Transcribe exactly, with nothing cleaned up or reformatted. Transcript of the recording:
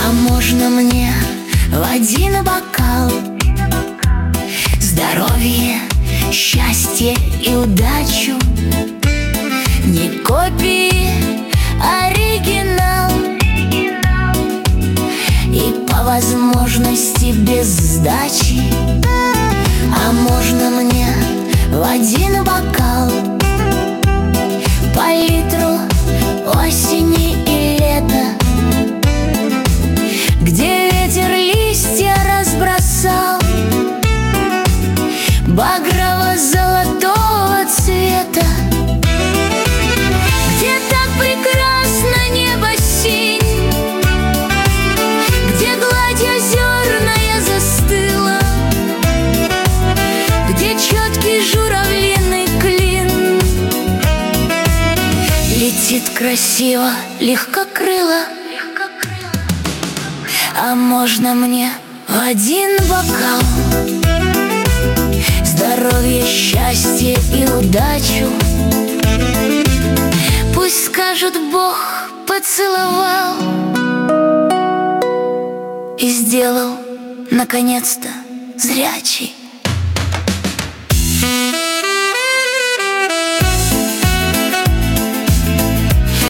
А можно мне в один бокал здоровье, счастье и удачу? Не копии, оригинал. И по возможности без сдачи. А можно мне в один бокал палитру осени и лета, где ветер листья разбросал багрово-золотого цвета, где так прекрасно небо синь, где гладь озерная застыла, где четкий журавлиный клин летит красиво, легкокрыло. А можно мне в один бокал здоровье, счастье и удачу? Пусть скажут: Бог поцеловал и сделал наконец-то зрячий.